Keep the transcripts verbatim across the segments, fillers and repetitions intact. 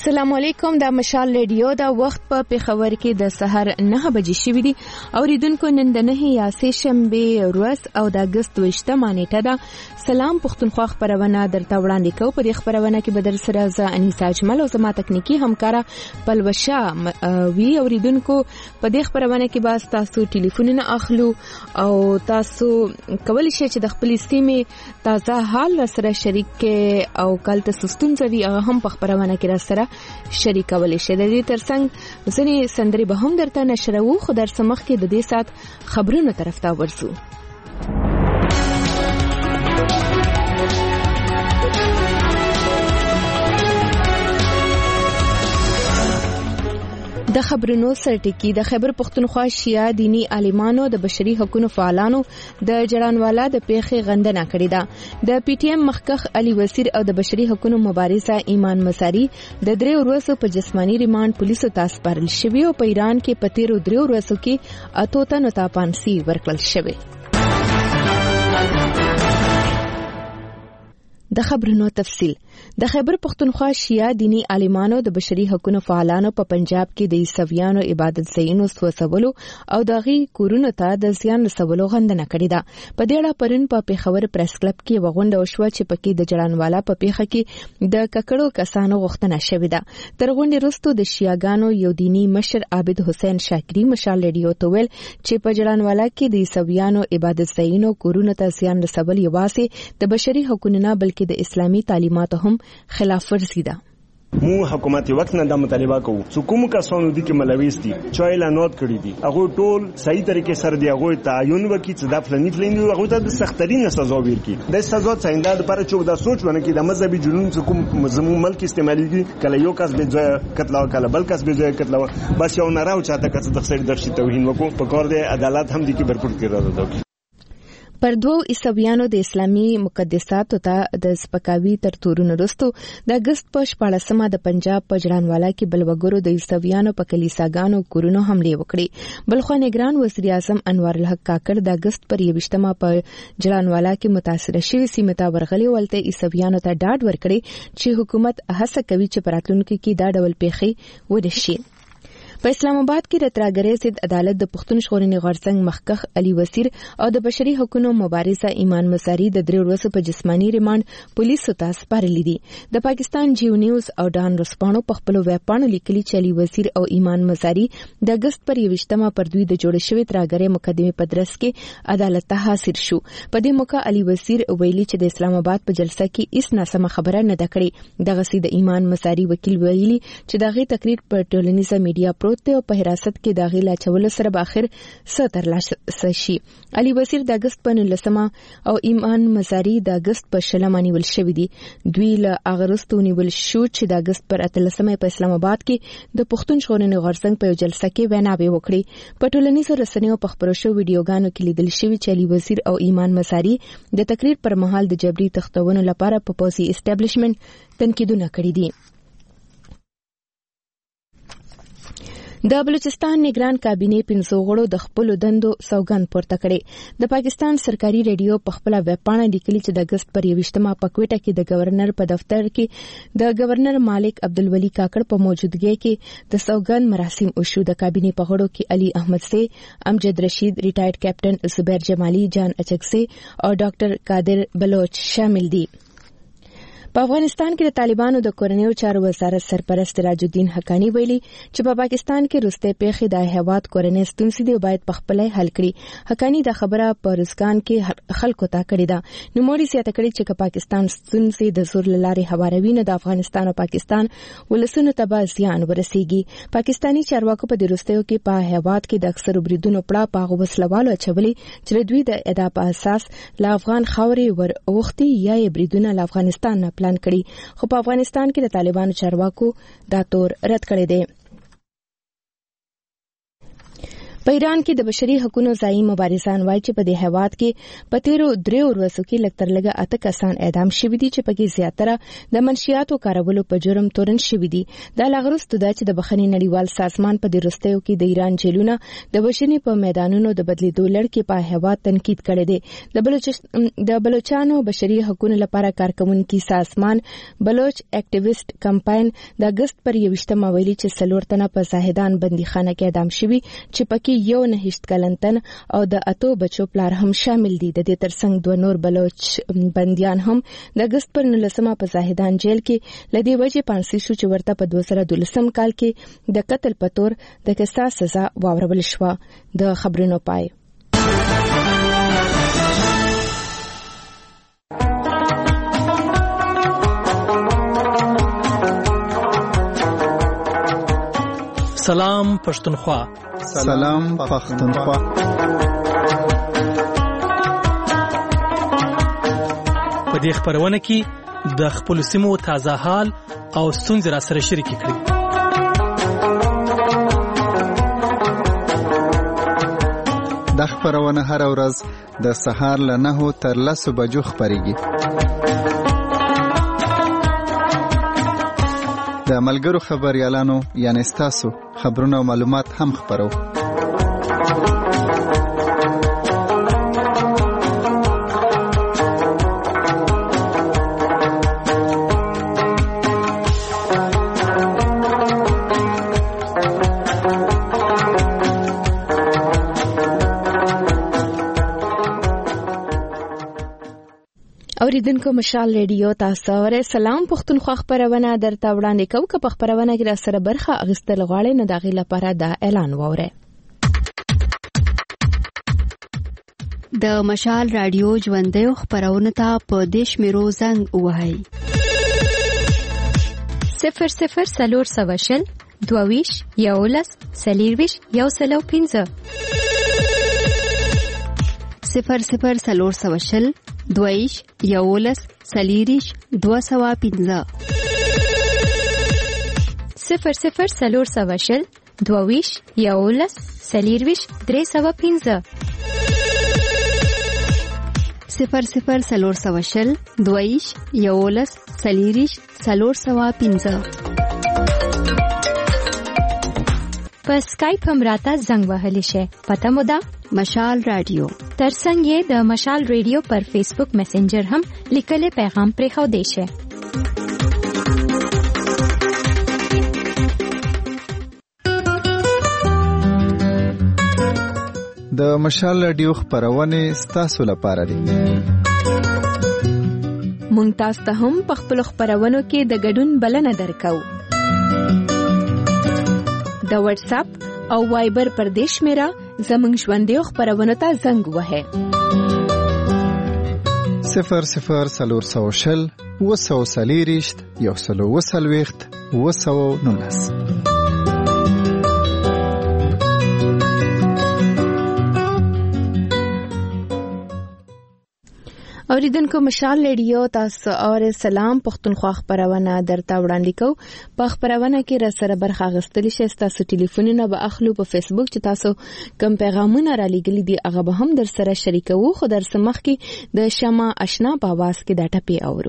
السلام علیکم. دا مشال ریډیو دا وخت په پیښور کې د سحر نه بجې شوې دي. اوریدونکو نن د نه یا سه شنبه ورځ او د اگست دویشتمه نیټه ده. سلام پښتونخوا خبرونه درته وړاندې کوو. په دې خبرونه کې به در سره زه انیسا اجمل او زما تکنیکی همکارا پلوشا وی. اوریدونکو په دې خبرونه کې به تاسو ټلیفونونه اخلو او تاسو کولی شئ چې د خپل سیمې تازه حال سره شریک کې او کال ته ستونزې وي هغه هم په خبرونه کې سره شریکول شي. د دې ترڅنګ ځینې سندرې به هم درته نشرو، خو در سمخ کې د دې سات خبرونو طرف ته ورسو. د خبرونو سرټکی د خیبر پختونخوا شیعه دینی عالمانو د بشري حقوقو فعالانو د جړانوالا د پیښې غندنه کړې ده. د پی ټی ایم مخکخ علي وزیر او د بشري حقوقو مبارزه ایمان مساری د درې ورځو په جسمانی ریماند پولیسو ته سپارل شوی او په ایران کې په تیرو درې ورځو کې اته تنو ته پانسي ورکړل شوی. د خبرونو تفصیل. د خیبر پختونخوا شیعه دینی عالمانو د بشري حقوقو فعالانو په پنجاب کې د عیسویانو عبادت ځایونو سوځولو او دغه کورونو ته د زیان رسولو غندنه کړې ده. په دې اړه پرون په پیښور پریس کلب کې وغونډه وشوه چې پکې د جړانوالا په پیښه کې د ککړو کسانو غوښتنه شوې ده. تر غونډې وروسته د شیعاګانو یو دینی مشر عابد حسین شاکری مشال ریډیو ته ویل چې په جړانوالا کې د عیسویانو عبادت ځایونو کورونو ته زیان رسول یوازې د بشري حقوقو نه بلکې د اسلامي تعلیماتو هم خلاف ورزي ده. مو حکومت وخت نه د مطالبه کوو چې کوم کسانو دي کې ملويستي چې اعلانات کړی دي هغه ټول صحیح طریقې سره دی هغه تعین وکړي چې د فلنی فلنی هغه ته د سخترین سزا ورکړي. د سزا څنګه د پر چوک د سوچ ونه کې د مذهبي جنون چې کوم زمو ملک استعماليږي کله یو کس به ځای قتل او کله بل کس به ځای قتل بس یو نه راو چاته کڅ د خیر درشي توهین وکړو په کار د عدالت هم دي کې برپور کړی راځي. پر دوو عیسویانو د اسلامي مقدساتو ته د سپکاوي تر تورونو وروسته د اگست په شپاړسمه د پنجاب په جړانوالا کې بلوګرو د عیسویانو په کلیساګانو کورونو حمله وکړې. بلخو نگران وزیر اعظم انوار الحق کاکړ د اگست پر یوشتمه په جړانوالا کې متاثر شوی سیمه ته ورغلي ولته عیسویانو ته ډاډ ورکړي چې حکومت هڅه کوي چې پراتلونکو کې دا ډول پیښې ودشي. په اسلام آباد کې د ترګری ضد عدالت د پښتون ژغورنې غورځنګ مخکخ علي وزیر او د بشري حقوقو مبارزه ایمان مساری د درې ورځو په جسمانی ریماند پولیسو ته سپارلي دي. د پاکستان جیو نیوز او ډان رسپانو په خپل ویبپاڼو لیکلي چې علي وزیر او ایمان مساری د اگست پر یوشتمه پر دوی د جوړ شوی ترګری مقدمه په درس کې عدالت ته حاضر شو. په دې موقع علي وزیر ویلي چې د اسلام آباد په جلسه کې هیڅ ناسمه خبره نه ده کړې. دغه سي د ایمان مساری وکیل ویلي چې دغه تقریر پر ټولنیزه میډیا پروت او په حراست کې داخلي لاچول سره به اخر ستر لاسه شي. علي وزیر د اگست په نولسمه او ایمان مساری د اگست په شلمه نیول شوی دي. دوی له اغرستو نیول شو چې د اگست پر اتلسمه په اسلام آباد کې د پښتون ژغورنې غورځنګ په جلسه کې ویناوي وکړي. په ټولنیزو رسنیو په خبرو شو ویډیوګانو کې لیدل شوی چې علي وزیر او ایمان مساری د تقریر پر مهال د جبري تختونو لپاره په پوزي اسټابلیشمنت تنقیدونه کړی دي. د بلوچستان نگران کابینه پنځو غړو د خپل دندو سوګند پورته کړي. د پاکستان سرکاري ریډیو په خپل ویبپاڼه لیکلي چې د اگست پر یوشتمه په کوټه کې د گورنر په دفتر کې د گورنر مالک عبدالولي کاکړ په موجودګۍ کې د سوګند مراسم وشو. د کابینه په غړو کې علي احمد سي، امجد رشید، ریټایرډ کیپټن زبیر جمالي، جان اچکسي او ډاکټر قادر بلوچ شامل دي. په افغانستان کې د طالبانو د کورنیو چارو وزارت سرپرست راج الدین حقانی ویلي چې په پاکستان کې روسته پیښې د هیواد کورنۍ ستونزې دی باید په خپل حل کړي. حقانی دا خبره په روزګان کې خلکو ته کړې ده. نو موري سیاته کړي چې پاکستان ستونزې د زور لارې هواروي نه د افغانستان او پاکستان ولسونو ته به زیان ورسیږي. پاکستانی چارواکو په د روستیو کې په هیواد کې د اکثر بریدونو پړه پاغو وسلوالو اچولي چې دوی د ادعا په اساس لا افغان خاورې ور اوختي یا بریدونه له افغانستان نه کړي. خو په افغانستان کې د طالبانو چارواکو دا تور رد کړی دی. په ایران کې د بشري حقوقو ځایي مبارزان وایي چې په دې هیواد کې په تیرو دریو ورځو کې لږ تر لږه اته کسان اعدام شوي دي چې پکې زیاتره د منشیاتو کارولو په جرم تورن شوي دي. دا لا وروسته ده چې د بخښنې نړیوال سازمان په دې وروستیو کې د ایران جیلونه د وژنې په میدانونو د بدلیدو لړ کې په هیواد تنقید کړی دی. د بلوچ د بلوچستان بشري حقوقو لپاره کارکونکي سازمان بلوچ اکټیویسټ کمپاین د اگست پر یوشتمه ویلي چې څلور تنه په زاهدان بندیخانه کې اعدام شوي چې پکې یو نه هیڅ کلنتن او د اتو بچو پلار هم شامل دي. د دې ترڅنګ دوه نور بلوچ بنديان هم د اگست پر نولسمه په زاهدان جیل کې لدی وجه پانسی شو چې ورته په دوه زره دولسم کال کې د قتل په تور د قصاص سزا واورول شو. د خبرونو پای سلام پښتونخوا. سلام پښتونخوا. په دې خبرونه کې د خپل سیمو تازه حال او ستونزې را سره شریک کړئ. د خبرونه هر ورځ د سهار له نهو تر لسو بجو خبريږي. د ملګرو خبريالانو یعنی ستاسو خبرونه او معلومات هم خبرو. اوریدونکو مشال ریډیو تاسو اوره سلام پښتونخوا خبرونه درته وړاندې کوم که په خبرونه کې را سره برخه اغستل غواړي نه داغي لپاره دا اعلان ووره. د مشال رادیو ژوندۍ خبرونه ته په دیش میرو زنګ وهاي صفر صفر سلور سواشل دوویش یولس سلیرویش یو سلو پینزه صفر صفر سلور سواشل دویش یولس سلیریش دو سوا پینزه صفر صفر سلور سواشل دوویش یولس سلیرویش درې سوا پینزه صفر صفر سلور سواشل دویش یولس سلیریش سلور سوا پینزه. په سکایپ هم راته زنګ وهلی شي. پته مو ده مشال رادیو. ترڅنګ یې د مشال ریډیو پر فیسبوک میسنجر هم لیکلي پیغام پرې خو دی شي. د مشال رادیو خبرونه ستاسو لپاره دي. مونږ تاسو ته هم په خپل خبرونو کې د ګډون بلنه درکو. د واتس اپ او وایبر پر دیش میرا زمنګ ژوندۍ خبرونه ته زنګ وهه صفر صفر سلور سوشل وسو سلیریشت یو سلو وسلويخت وسو نونس. اوریدونکو مشال ریډیو تاسو اور سلام پښتونخوا خبرونه درته وړاندې کو. په خبرونه کې را سره برخه غستلی شي. تاسو ټلیفونونه به اخلو په فیسبوک چې تاسو کم پیغامونه را لګلی دي هغه به هم در سره شریکو. خو در سمخ کې د شمع آشنا په आवाज کې دا ټپي اورو.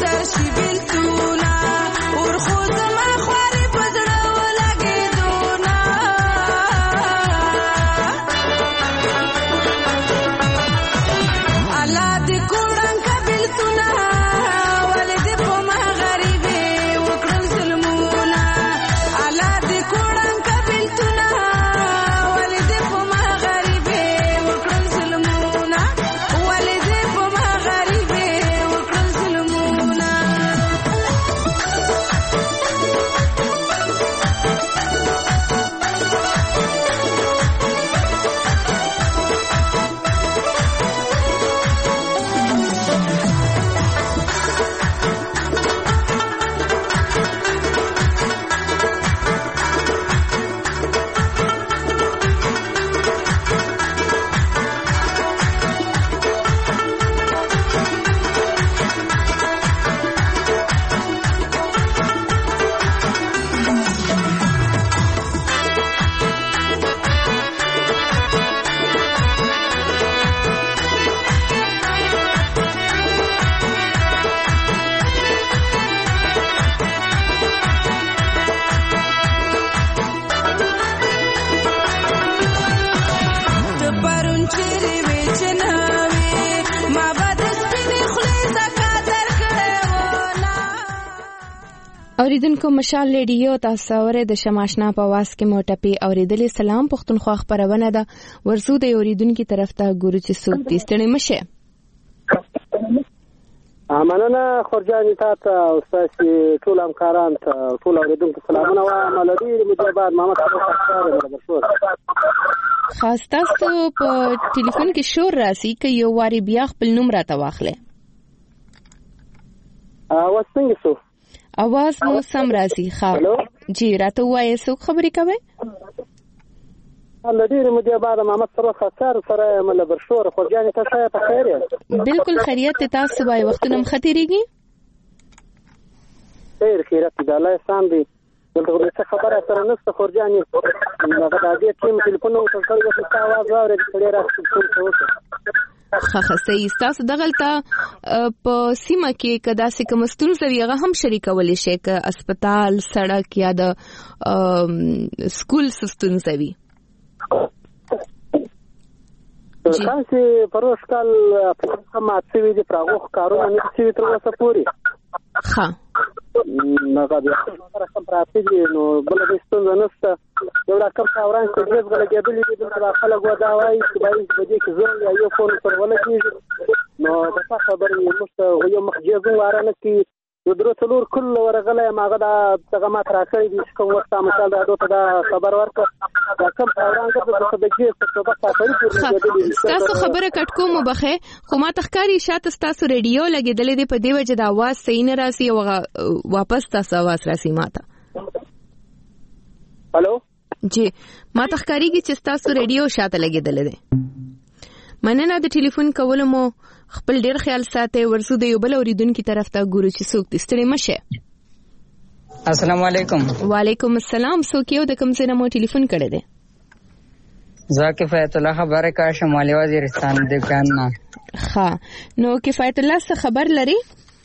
اوریدونکو مشال ریډیو تاسو اورئ د شماشنا په واس کې مو ټپي اوریدلې. سلام پښتونخوا خبرونه ده ورسو د اوریدونکو طرف ته ګورو چې څوک دې ستړي مشه. مننه خورجاني تاسو او تاسو ټول همکاران ته ټول اوریدونکو سلامونه وایم. ملدي مجابات محمد خاص خاص تاسو په ټلیفون کې شور راسي چې یو واری بیا خپل نوم راته واخلې. او څنګه شو आवाज مو سم راځي. ښه جی راته وایي څوک خبرې کوي؟ الله دې مو دې بعد محمد سره خاصار سره مل برشور خورجاني تاسو په خیر یې؟ بالکل خیریت تاسو وایي وختونه مختيريږي؟ خیر خیریت دې الله سان دې دغه څه خبره سره نست خورجاني هغه د دې ټیم ټلیفون او څنګه وسه आवाज اوري چې راځي څه خاصه صحیح تاسو دغلطه په سیمه کې کدا سې کوم ستونزه وي هغه هم شریکولې شي ک هسپتال سړک یا د سکول ستونزه وي. خاصه پروشکل په ماته وی دي پراغو کارونه نه چې تر اوسه پوری ها نګا بیا سره سم پراته دي نو بل د ستونزه نشته. یو دا کم اوران چې دې غل کېدلې دي د خلک ودا وایي چې باید په دې کې زه یو فون پر ول کېږي نو دا خبرې مشته یو مخجزو وارانه کې د درو څلور کله ورغله ماغه دا څنګه ما تر اخري دي چې کوم وخت مثال دا دوته دا خبر ورکړه دا کم اوران کې د خدای څخه په تاسو پورې تاسو خبره کټ کوم بخه خو ما تخکاری شاته تاسو ریډیو لګیدلې دی په دې وجه دا आवाज صحیح نه راسي او واپس تاسو आवाज راسي ماته. هالو جی ما تخکاریږي چې تاسو ریډیو شاته لګیدلې دی. مننه د ټلیفون کولو مو خپل ډیر خیال ساتي. ورسو د یو بل اوریدونکو طرف ته ګورو چې څوک دې ستړي مشه. السلام علیکم. وعلیکم السلام. څوک یو د کوم ځای نه مو ټلیفون کړی دی؟ زه کفایت الله خبره کا شمالي وزیرستان د ګانا. ها نو کفایت الله څه خبر لري؟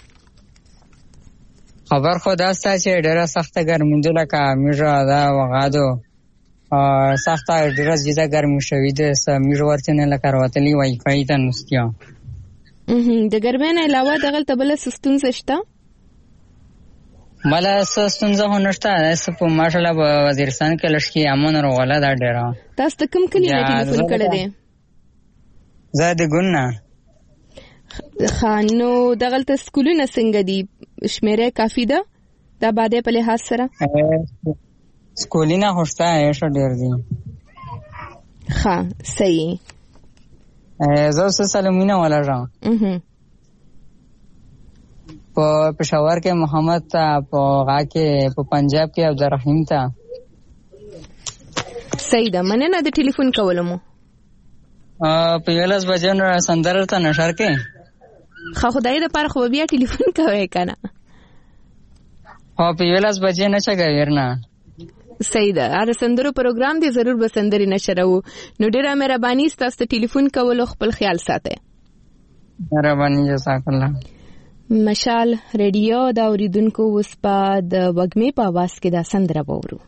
خبر خو دا ستاسو ډیره سخته ګرمي لکه میژه دا وغادو سخته ډیره زیاده ګرمي شوې ده سمیر ورته نه لکه راوتلی وای فای ته نستیا. د ګرمۍ نه علاوه دغه تبل سستونزه شته؟ مله سستونزه هونشته اس په ماشاءالله وزیرستان کې لشکي امن وروغله دا ډیره. تاسو کوم کلی نه ټلیفون کړی دی؟ زه د ګوننا. خانو دغه ته سکولونه څنګه دي؟ شمیره کافی ده دا باندې په لحاظ سره؟ سکولینه هوسته ایشو ډیر دي. ها صحیح. زه اوس سلامونه ولاړم. اها په پېښور کې محمد تا په غا کې په پنجاب کې عبدالرحیم تا. صحیح ده. مننه د ټلیفون کولم. ا په یلاس بجن سندر ته نشر کې خو خدای د پر خو بیا ټلیفون کوي کنه. ها په یلاس بجې نه چګا ورنه. صحیح ده. اره سندرو پروګرام دی ضرور به سندري نشرو. نو ډیره مهرباني ستاسو ټلیفون کولو خپل خیال ساتئ. مهرباني جزاک الله. مشال ریډیو دا اوریدونکو اوس په د وګمې په आवाज کې دا سندره وورو.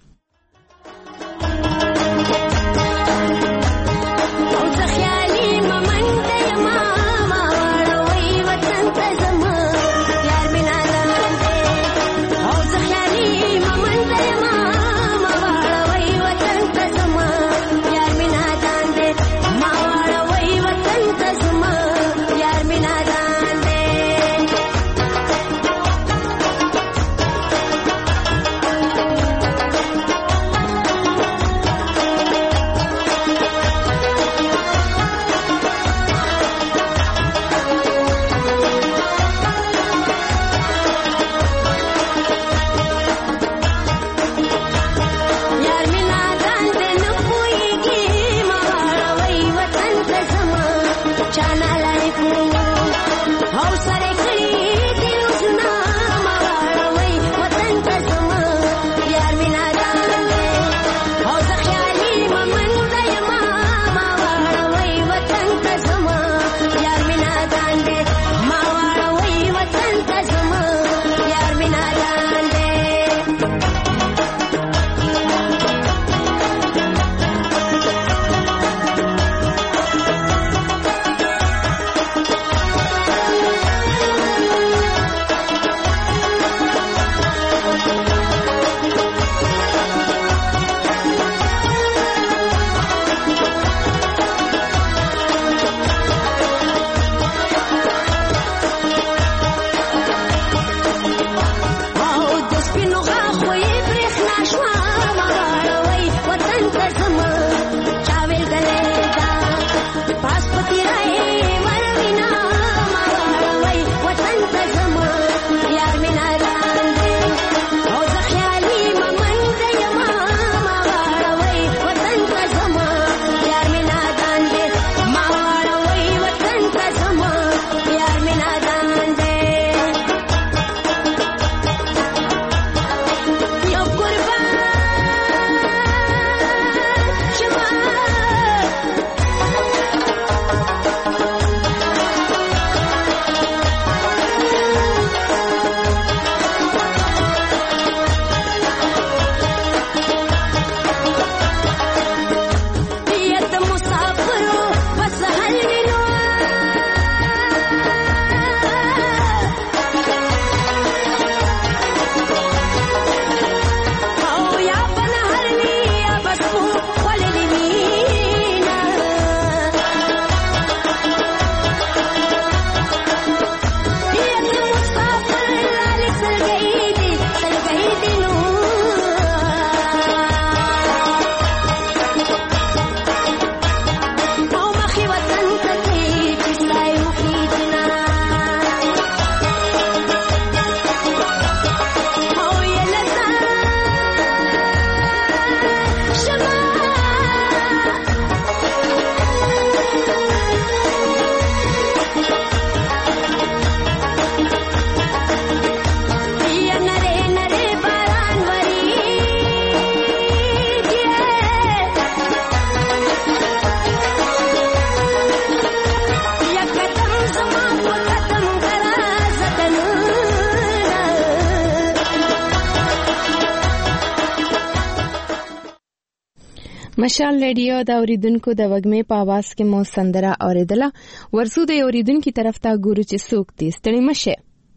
مشال ریډیو دا اوریدونکو د وګمې په आवाज کې مو سندره اوریدله. ورسو د اوریدونکو طرف ته ګورو چې څوک دي. ستړي مشه.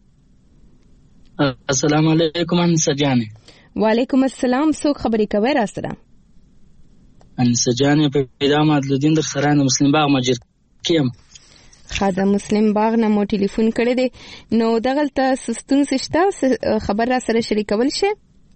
السلام علیکم انسه جانې. وعلیکم السلام. څوک خبرې کوي را سره؟ انسه جانې په پیدا مدلودین در سره د مسلم باغ مجر کیم. خاطر مسلم باغ نه مو ټلیفون کړی دی. نو دغلته سستون سشته خبر را سره شریکول شي؟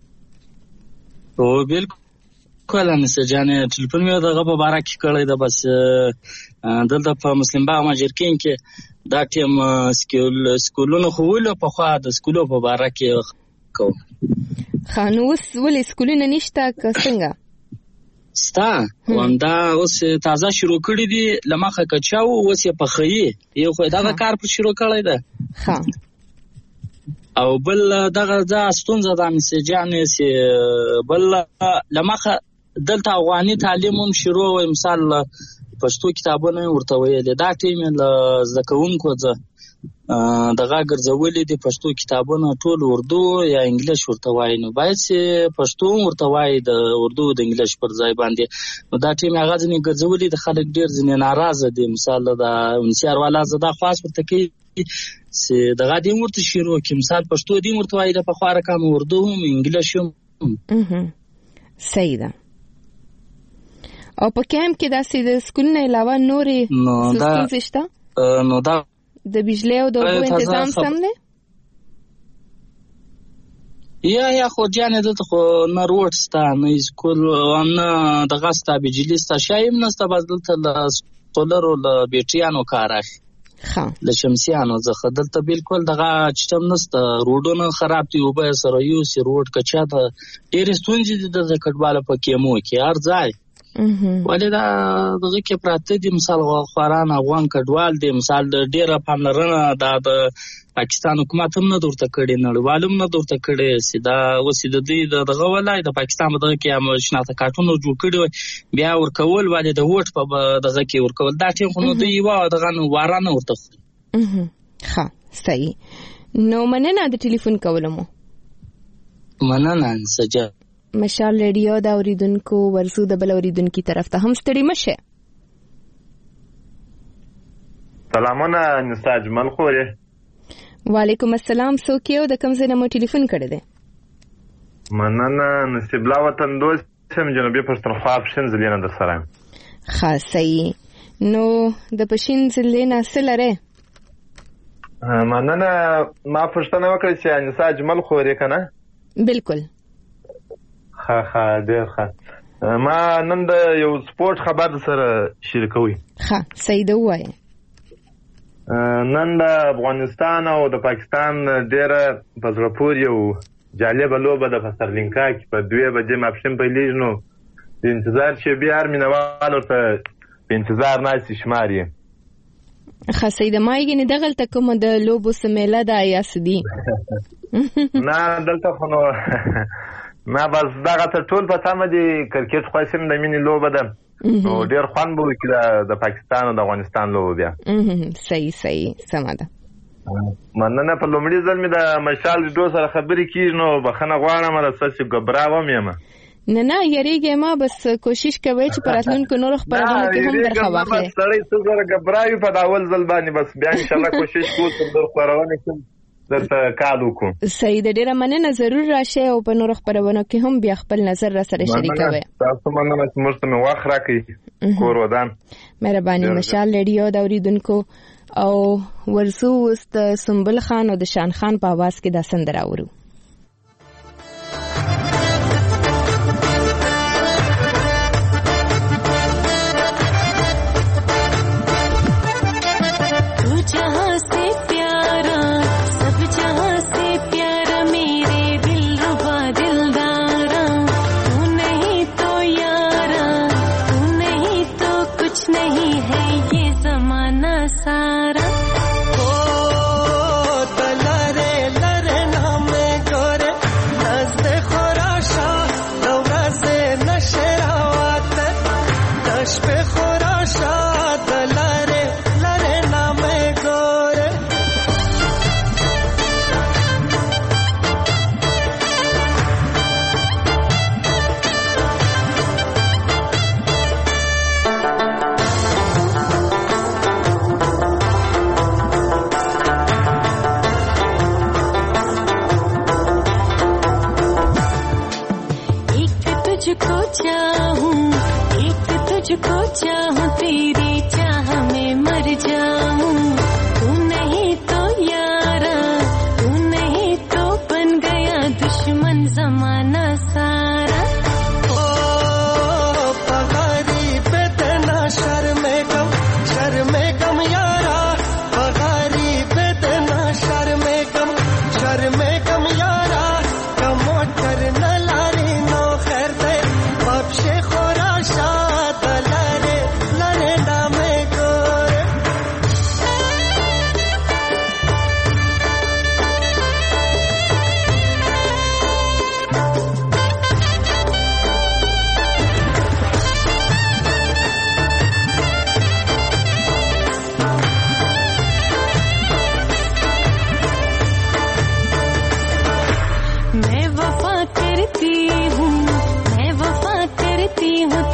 او بالکل کله نسه جانې ټلیفون مې دغه په باره کې کړی ده. بس دلته په مسلم باغ ماجرکین کې دا ټیم سکول سکولونه خو ولو په خوا د سکولو په باره کې کوم. ښه نو اوس ولې سکولونه نشته که څنګه؟ ستا همدا اوس تازه شروع کړي دي له مخه کچاو اوس یې پخوي یو خو دغه کار په شروع کړی ده. ښه او بل دغه دا ستونزه ده نسه جانې چې بل له مخه دلته افغاني تعلیم هم شروع وي. مثال پښتو کتابونه ورته ویلې دا ټیم له زده کوونکو ځه دغه ګرځولې دي پښتو کتابونه ټول اردو یا انګلیش ورته وایي، نو باید چې پښتو ورته وایي د اردو د انګلیش پر ځای باندې. نو دا ټیم هغه ځینې ګرځولې د خلک ډېر ځینې ناراضه دي. مثال د انسیار والا زه دا خواست ورته کوي چې دغه دې ورته شروع کړي، مثال پښتو دې ورته وایي د پخوا رقم اردو هم انګلیش هم. صحیح ده. او په کیمپ کې داسې د سکول نه علاوه نورې ستونزې شته؟ نو دا د بجلی او د اوبو تنظیم سم دی؟ یا یا خو جانې دلته خو نه روډ سته، نه سکول، نه دغه سته، بجلي سته، شی هم نسته. بس دلته له سولرو له بیټریانو کار اخلي، له شمسیانو څخه. دلته بالکل دغه چټم نسته، روډونه خراب دي، اوبه سره یوسي، روډ کچا ده، ډېرې ستونزې دي د کډواله په کیمو کې هر ځای. ولې دا دغه کې پراته دي، مثال خواران افغان کډوال دي، مثال ډېره پاملرنه دا د پاکستان حکومت هم نه درته کړې، نړیوال هم نه درته کړې چې دا اوس د دوی دغه ولای د پاکستان په دغه کې هم شناخته کارتونه جوړ کړي وي، بیا ورکول ولې د ووټ په دغه کې ورکول، دا ټیم خو نو دوی یوه دغه واره نه ورته خوري. ښه صحیح. نو مننه د ټلیفون کولو مو. مننه انسجه. مشال ریډیو دا اوریدونکو ورسو د بل اوریدونکو طرف ته هم ستړي مشه. سلامونه نستا اجمل خوره. وعلیکم السلام. څوک یو د کوم ځای نه مو ټلیفون کړی دی؟ مننه نصیب الله وطن دوست سم جنوبي پښتونخوا پښین ضلع نه در سره. ښه صحیح. نو د پښین ضلع نه څه لرئ؟ مننه ما پوښتنه وکړه چې نستا اجمل خوره که نه؟ بالکل. ښه ښه ډېر ښه. ما نن د یو سپورټ خبر سره شریکوي. ښه صحیح ده ووایه. نن د افغانستان او د پاکستان ډېره په زړه پورې یو جالبه لوبه ده په سرلینکا کې په دوې بجې ماپښین پیلېږي، نو د انتظار شیبې هر مینهوال ورته په انتظار ناست شمار یې. ښه صحیح ده. ما یې دغلته کومه د لوبو څه میله ده یا څه دي؟ نه دلته خو نو نه بس دغه ته ټول په تمه دي. کرکټ خو هم د مینې لوبه ده، نو ډېر خوند به وکړي د پاکستان او د افغانستان لوبه بیا. صحیح صحیح سمه ده. مننه. په لومړي ځل مې د مشال ریډیو سره خبرې کېږي، نو بخښنه غواړم د څه چې ګبرا وم یم. نه نه یریږئ ما، بس کوشش کوئ چې په راتلونکو نورو خپرونو کې هم برخه واخلئ. بس سړی څه زره ګبرا وي په د اول ځل باندې، بس بیا انشاءالله کوشش کوو چې د خپرونې کې درته کال وکړو. صحیح ده. ډېره مننه. ضرور راشئ او په نورو خپرونو کې هم بیا خپل نظر را سره شریکوئ. تاسو مننه چې موږ ته مې وخت راکړئ. کور ودان. مهرباني. مشال ریډیو د اوریدونکو او ورسو اوس د سنبل خان او د شان خان په اواز کې دا سندره اورو.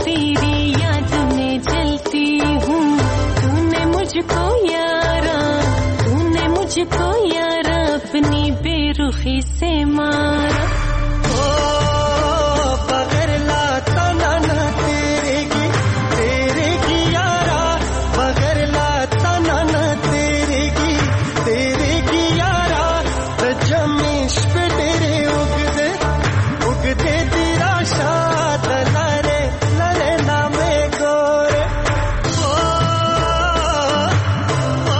तेरी याद में जलती हूँ, तूने मुझको यारा, तूने मुझको यारा अपनी बेरुखी से मारा। ओ बगैर लाता ना ना तेरे की, तेरे की यारा, बगैर लाता ना ना तेरे की, तेरे की यारा, रजमिश पे तेरे उगदे उगदे तेरा शाद लरे लरे नामे गोरे। ओ ओ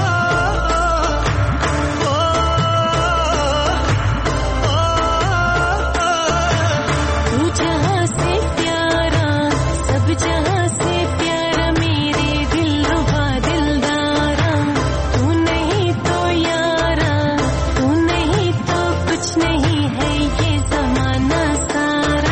तू जहाँ से प्यारा, सब जहाँ से प्यारा, मेरे दिल रुबा दिलदारा, तू नहीं तो यारा, तू नहीं तो कुछ नहीं है ये जमाना सारा।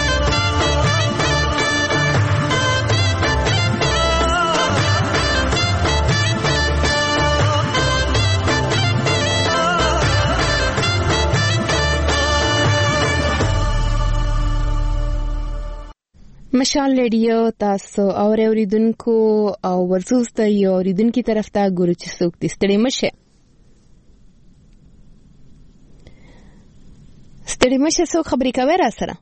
مشال ریډیو تاسو او اوریدونکو او ورسوس ته یو اوریدونکو طرف ته ګورو چې څوک دې ستړي مشه ستړي مشه څوک خبرې کوي را سره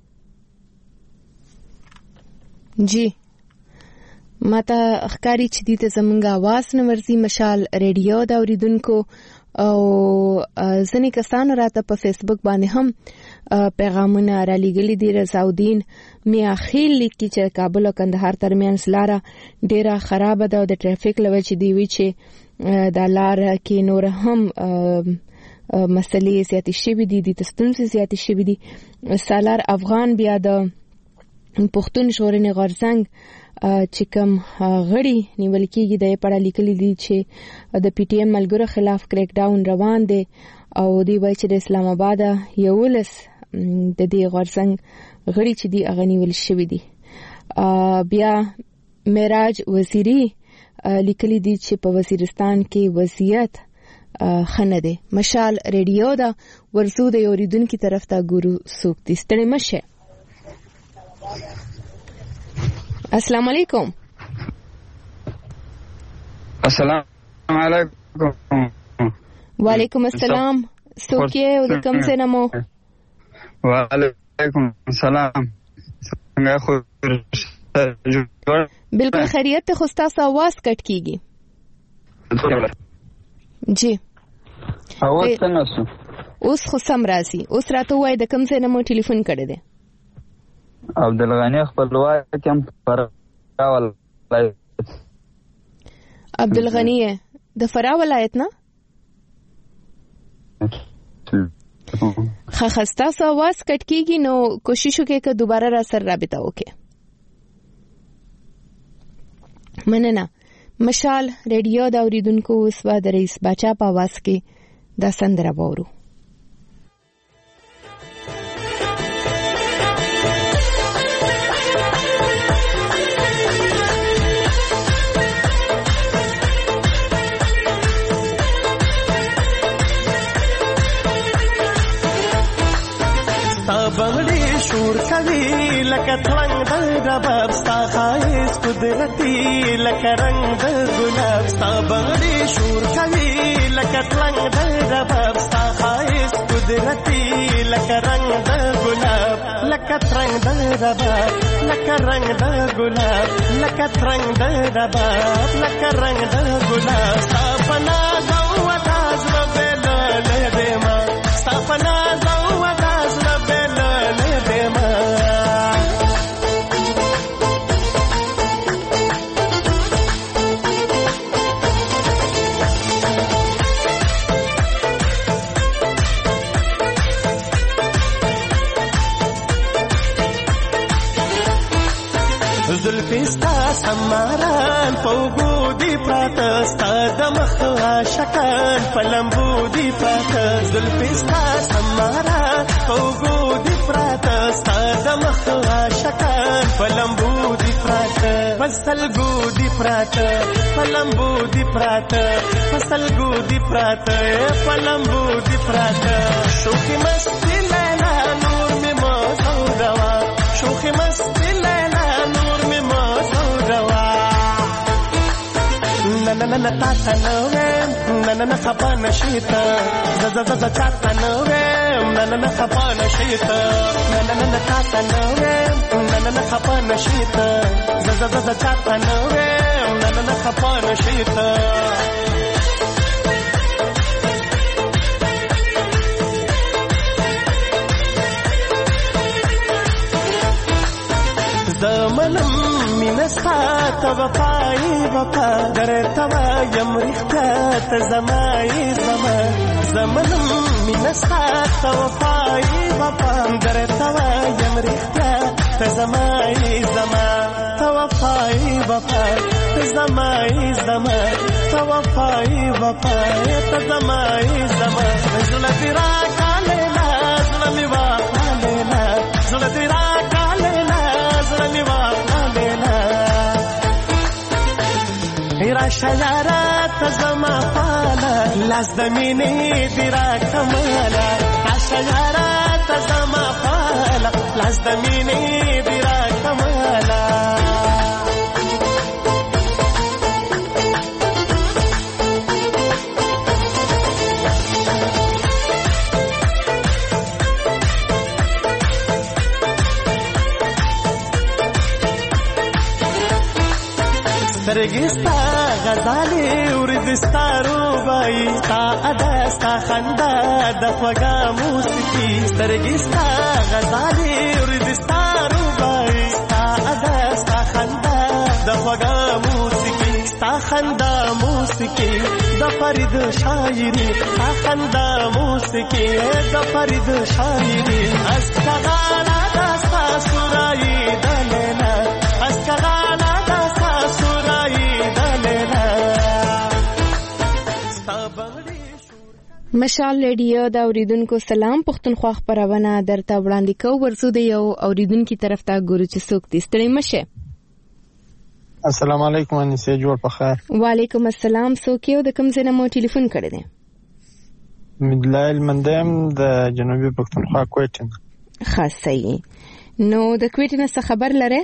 جی ماته ښکاری چې دې ته زمونږ आवाज نه ورزي مشال ریډیو دا اوریدونکو او ځنې کسانو راته په فیسبوک باندې هم پیغامونه را لېږلي دي. رضاودین میاخیل لیکي چې کابل او کندهار ترمنځ لاره ډیره خرابه ده او د ټرافیک له وجې دی وی چې دا لار کې نور هم مسلې زیاتې شوي دي د ستونزې زیاتې شوي دي. سالار افغان بیا د پښتون ژغورنې غورځنګ چې کوم غړي نیول کېږي د یې پړه لیکلي دي چې د پی ټی ایم ملګرو خلاف کریک ډاون روان دی او دی وایي چې د اسلام آباد یولس د دې غورځنګ غړي چې دی هغه نیول شوي دي. بیا معراج وزیری لیکلي دي چې په وزیرستان کې وضعیت ښه نه دی. مشال ریډیو دا ورسو د اوریدونکو طرف ته ګورو څوک دي ستړي مشه. السلام علیکم. السلام علیکم. وعلیکم السلام. څوک یې او د کوم ځای نه مو؟ وعلیکم السلام. څنګه خو بالکل خیریت ته. خو ستاسو आवाज کټ کیږي. جی اواز څنګه شو؟ اوس خو سم راځي. اوس راته وای د کوم ځای نه مو ټلیفون کړی دی؟ عبدالغنی خپلواک هم فراه ولایت. عبدالغنی د فراه ولایت نه؟ ښه ښه ستاسو आवाज کټ کیږي نو کوشش وکړئ که دوباره را سره رابطه وکړئ. مننه. مشال ریډیو د اوریدونکو اوس به د رئیس باچا په आवाज کې دا سندره واورو. بغړی شور کوي لکه ترنګ د رباب ستا خایس قدرتي لکه رنگ د ګلاب ستا بغړی شور کوي لکه ترنګ د رباب ستا خایس قدرتي لکه رنگ د ګلاب لکه ترنګ د رباب لکه رنگ د ګلاب لکه ترنګ د رباب لکه رنگ د ګلاب ستا پنا زو وتاز ربل له دما ستا پنا زو وتاز ربل زلفستا سماران پوغو دی پراته ستا د مخ عاشقان پلمبو دی پراته زلفستا سماران پوغو دی پراته ستا د مخ عاشقان پلمبو دی پراته پسلګو دی پراته پلمبو دی پراته پسلګو دی پراته پلمبو دی پراته شوخي مستی لیلا نور می ما سودوا شوخي مستی لیلا نه تا ته نه ویم نه نه نه خپه نشي ته زه زه زه چا ته نه ویم نه نه نه خپه نشي ته نه نه نه تا ته نه ویم نه نه نه خپه نشي ته زه زه زه چا ته نه ویم نه نه نه خپه نشي ته زمنم مینستا ته وفای وفا درته وایم رښتیا ته زمای زما زمنم مینستا ته وفای وفا درته وایم رښتیا ته زمای زما ته وفای وفا ته زمای زما ته وفای وفا ته زمای زما زړه دې راکاله زړه مې واخاله زړه دې راکاله راشه یاره ته زما پاله لاس د مینې دې راکماله راشه یاره ته زما پاله لاس د مینې دې راکماله سترګستا غزالې ورځستا روبای ستا ادا ستا خندا د خوږه موسیقي سترګستا غزالې ورځستا روبای ستا ادا ستا خندا د خوږه موسیقي ستا خندا موسیقي د فرید شاعري ستا خندا موسیقي د فرید شاعري اسکغالا دستا سورای دلینا اسکغالا دستا مشال ریډیو دا اوریدونکو سلام پښتونخوا خبرونه درته وړاندې کوو ورسو د یو اوریدونکو طرف ته ګورو چې څوک دې ستړي مشه. السلام علیکم انسه جوړ په خیر. وعلیکم السلام څوک یو د کوم ځای نه مو ټلیفون کړی دی؟ مدلایل مندم د جنوبي پښتونخوا کوټه. خاص صحیح. نو د کوټه نه څه خبر لره؟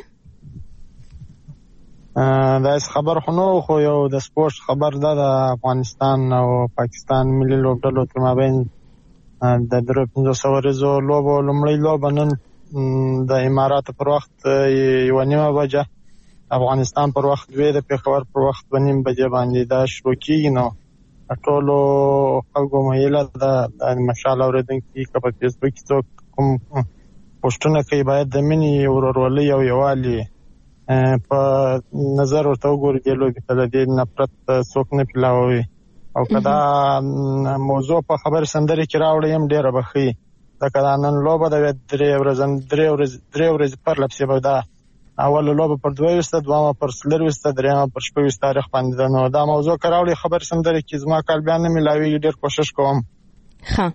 دا خبر خو نو خو یو د سپورت خبر ده د افغانستان او پاکستان ملي لوبډلو تر مابین د درو پنځه سوه ورځو لوبو لومړۍ لوبه نن د اماراتو پر وخت یو نیمه بجه افغانستان پر وخت دوی د پیښور پر وخت و نیم بجې باندې دا شروع کیږي. نو ټولو خلکو مهیله ده د مشال اورېدونکي که په فیسبوک کې څوک کوم پوسټونه کوي باید د مینې ورورولۍ او یووالي په نظر ورته وګوري د لوبې ته د دې نفرت څوک نه پیلاوي او که دا موضوع په خبر سندرې کې راوړی یم ډېره به ښه وي ځکه دا نن لوبه ده درې ورځې درې ورځې درې ورځې پرله پسې به دا اوله لوبه پر دوه ویسته دویمه پر څلرویسته درېیمه پر شپږویشت تاریخ باندې ده. نو دا موضوع که راوړي خبر سندرې کې زما کال بیا نه میلاویږي ډېر کوشش کوم ښه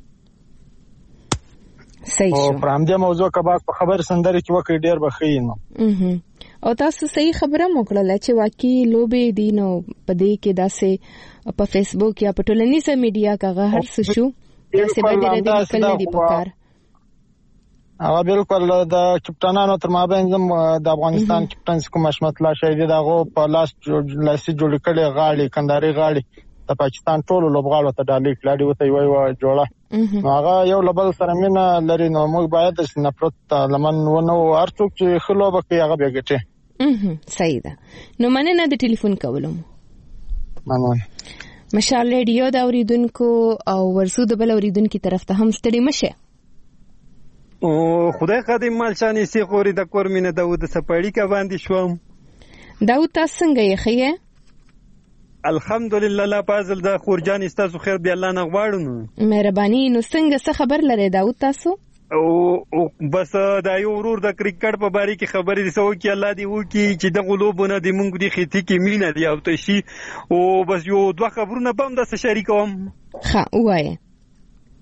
صحیح شو. او پر همدې موضوع که باید په خبر سندرې کې وکړي ډېر به ښه وي. نو او تاسو صحیح خبره مو کړله چې واقعي لوبې دي نو په دې کې داسې په فیسبوک یا په ټولنیزه میډیا کې هغه هر څه شو داسې به ډېر د لیکل نه دي پکار. هغه بالکل د کپټانانو تر مابین زم د افغانستان کپټان کوم حشمت الله شهیدي دغه په لاس لاسي جوړ کړي غاړي کنداري غاړي د پاکستان ټولو لوبغاړو ته ډالۍ کړي وته وي وای جوړه نو هغه یو لبل سره مینه لري. نو موږ باید د نفرت لمن ونه ارڅوک چې خلوبه کوي هغه به ګټي. صحیح ده. نو مننه د ټلیفون کولم. مننه. مشال ریډیو دا اوریدونکو او ورسو د بل اوریدونکو طرف ته هم ستړي مشه. او خدای خدای مالشانې سي خوري د کور مینه داود سپاړی کا باندې شوم. داود تاسو څنګه یې خیه؟ الحمدلله لا پازل د خورجان استاسو خیر دی الله نه غواړو. مهرباني. نو څنګه څه خبر لري داود تاسو؟ او بس دا یو ورور د کرکټ په باره کې خبرې دي سو کې الله دی وو کې چې د غلوبونه د مونږ دی خېتی کې مینه دی او تشي او بس یو دوه خبرونه بم د شریکوم. ښه وایي.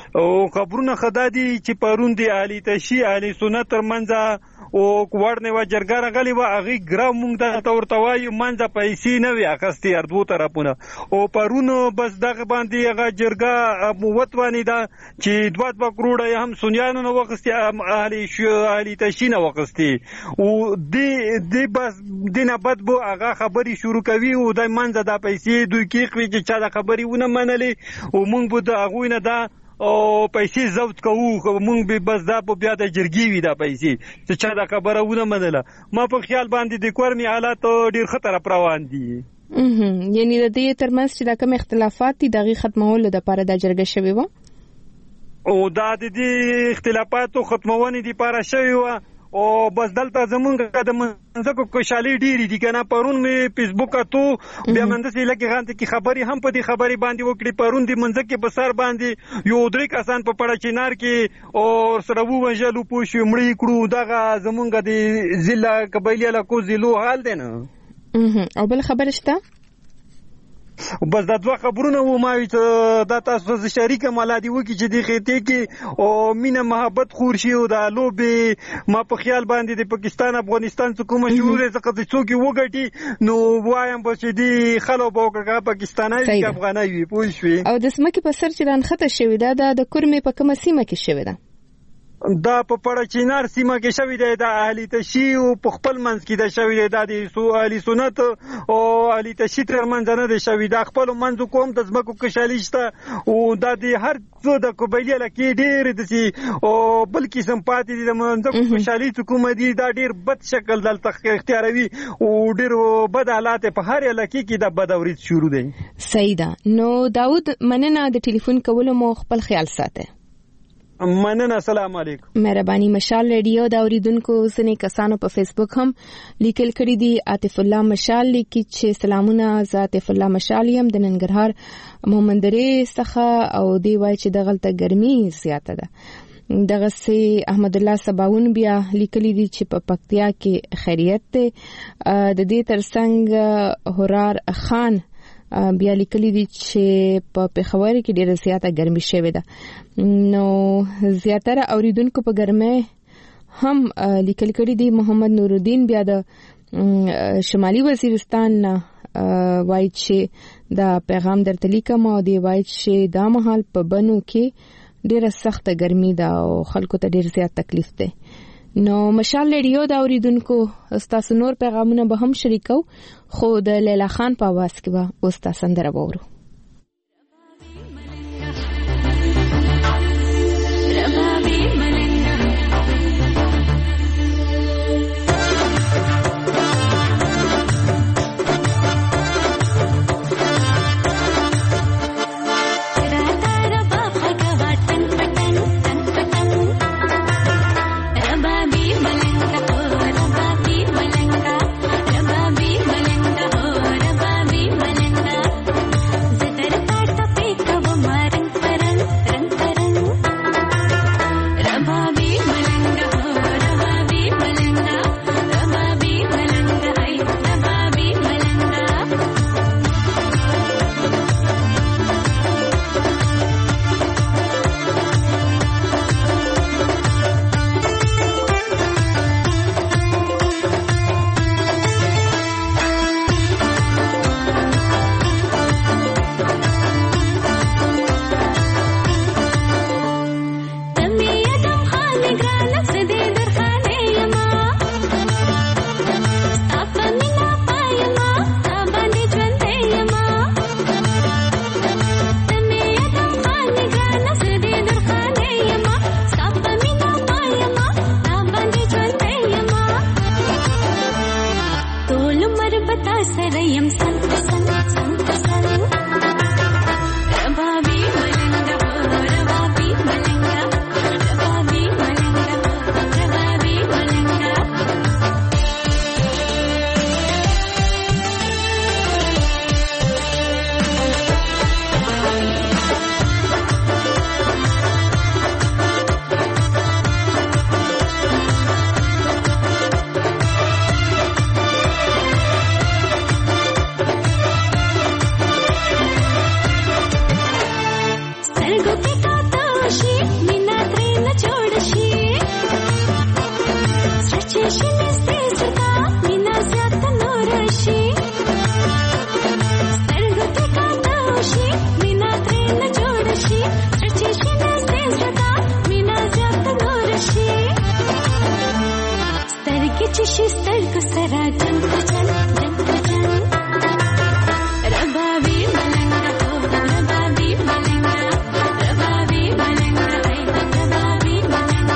او خبرونه خدادي چې پرون دی اهلی تشی اهلی سنت تر منځه او کوړنه و جرګه راغلی و هغه ګرام مونږ د تورتوای منځه پیسې نه وی اخستي اردو طرفونه او پرونو بس دغه باندې هغه جرګه موتوانی دا چې دوه دوه کروڑه هم سنیانو نو وخستي اهلی شو اهلی تشی نه وخستي او دی دی بس دینه بد بو هغه خبري شروع کوي او د منځه د پیسې دوی کې کوي چې چا د خبري ونه منلي او مونږ به د هغه نه دا او پیسې زوت کوو مونږ به بس دا په بیا د جرګي وی دا پیسې چې چا دا خبره ونه منله ما په خیال باندې د کورمي حالات ډیر خطر روان دي یعنی د دې ترمنځ چې دا کوم اختلافات دي دغه ختمول لپاره د جرګه شوی و او دا د دې اختلافاتو ختمونې دي لپاره شوی و او بس دلته زمونږ د منځکو کوشالي ډيري دي کنه پرون می فیسبوک اتو بیا مندسې لکه غانته کی خبري هم په دې خبري باندې وکړي پرون دي منځکه بسر باندې یو درې کسان په پړه چینار کې او سره وژلو پوښ مړی کړو دغه زمونږ د ضلع قبایلی له کو زلو حال دی نه او بل خبر شته بس دا دوه خبرونه و ما چې دا تاسو سره شریکه مالادي وکي چې دی خېته کې او مینه محبت خور شي او دا لوبي ما په خیال باندې د پاکستان افغانستان څخه مشهور څخه د څوکي وګټي نو وایم به چې دی خلو بوګه پاکستاني کې افغاني وي پوه شوي او د سمکه په سر چې ران خطه شوی دا د کورمه په کومه سیمه کې شوی دا دا په پړه چینار سیمه کې شوی دی د اهلی تشی او په خپل منځ کې د شوی دی د سو اهلی سنت او اهلی تشی تر منځ نه دی شوی د خپل منځ کوم د زمکو کشالي شته او د هر څو د قبایلی لکه ډیر د سي او بل قسم پاتې دي د منځ کشالي حکومت دي دا ډیر بد شکل دلته اختیاروي او ډیر بد حالات په هر لکه کې د بدوريت شروع دي سیدا نو داود مننه د ټلیفون کولو مو خپل خیال ساته مننه السلام علیکم مهرباني مشال ریډیو دا اوریدونکو سنې کسانو په فیسبوک هم لیکل کړی دي عاطف الله مشال لیکي چې سلامونه عاطف الله مشال يم د ننګرهار مومندري څخه او دی وای چې دغلته ګرمي زیاته ده دغه سي احمد الله سباون بیا لیکلي دي چې په پکتیا کې خیریت ده د دې ترڅنګ هورار خان بیا لیکلي دي چې په پېښور کې ډېره زیاته ګرمي شوې ده نو زیاتره اوریدونکو په ګرمۍ هم لیکل کړي دي محمد نور الدین بیا د شمالي وزیرستان وایي چې دا پیغام درته لیکم او دی وایي چې دا مهال په بنو کې ډېره سخته ګرمي ده او خلکو ته ډېر زیات تکلیف دی نو مشال ریډیو دا اوریدونکو استاد نور پیغامونه به هم شریکو خو د لیلا خان په आवाज کې به استاد سندره وورو مینا ترې نه جوړ شي سچې شي نستې صدا مینا زیات نور شي سترګو ته کاته شي مینا ترې نه جوړ شي سچې شي نستې صدا مینا زیات نور شي سترګې چې شي سترګو سره جنګ جنګ جنګ جنګ ربابي ملنګ ربابي ملنګ ربابي ملنګ ربابي ملنګ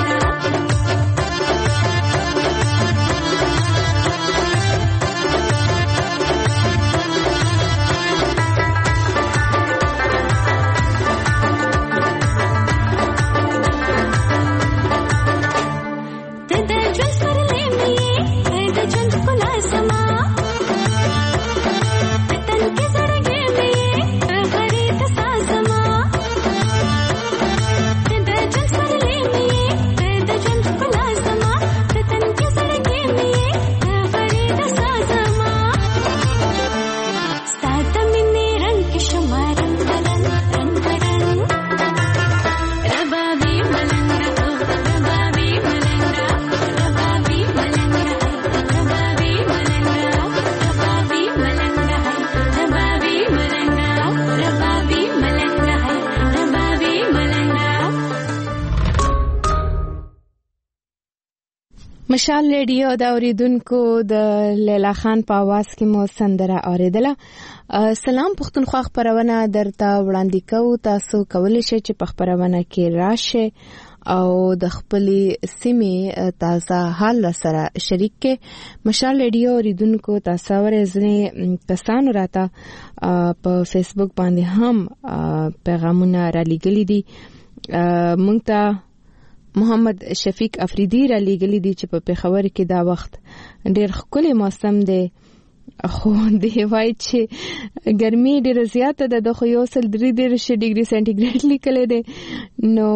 مشال ریډیو د اوریدونکو د لیلا خان په आवाज کې مو سندره اوریدله. سلام پښتونخوا خبرونه درته وړاندې کوو. تاسو کولی شئ چې په خبرونه کې راشئ او د خپلې سیمې تازه حال سره شریک کې. مشال ریډیو اوریدونکو تاسو ورځنی کسانو راته په فیسبوک باندې هم پیغامونه را لېږلي دي. مونږ ته محمد شفیق افریدی را لېږلي دي چې په پېښور کې دا وخت ډېر ښکلی موسم دی، خو دی وایي چې ګرمي ډېره زیاته ده، د خو یو سل درې دېرش ډګري سینټیګریډ لیکلی دی. نو